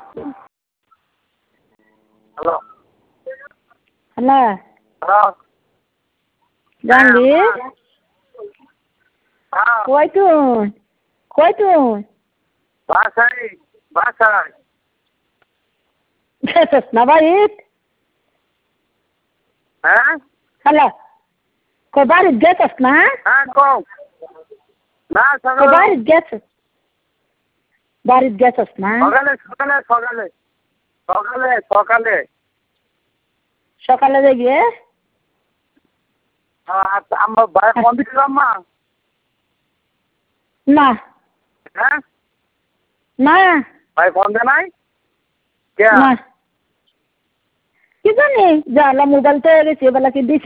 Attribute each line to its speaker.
Speaker 1: hello
Speaker 2: hello
Speaker 1: hello
Speaker 2: Jahangir
Speaker 1: হ্যাঁ
Speaker 2: কই তুই
Speaker 1: বাসায় বাসায়
Speaker 2: গেছিস না বাড়িত
Speaker 1: হ্যাঁ
Speaker 2: হ্যালো কই বাড়িত গেছিস না
Speaker 1: হ্যাঁ কও না
Speaker 2: কই
Speaker 1: সকালে
Speaker 2: বাড়িত গেছিস না
Speaker 1: সকালে সকালে সকালে সকালে সকালে
Speaker 2: সকালে দেখবে
Speaker 1: আচ্ছা আমার ভাই ফোন দিছিল মা
Speaker 2: না
Speaker 1: হ্যাঁ
Speaker 2: না
Speaker 1: ভাই ফোন দে নাই কে
Speaker 2: না কি জানি যা মোবাইল তো গেছে বেলা কি দিছে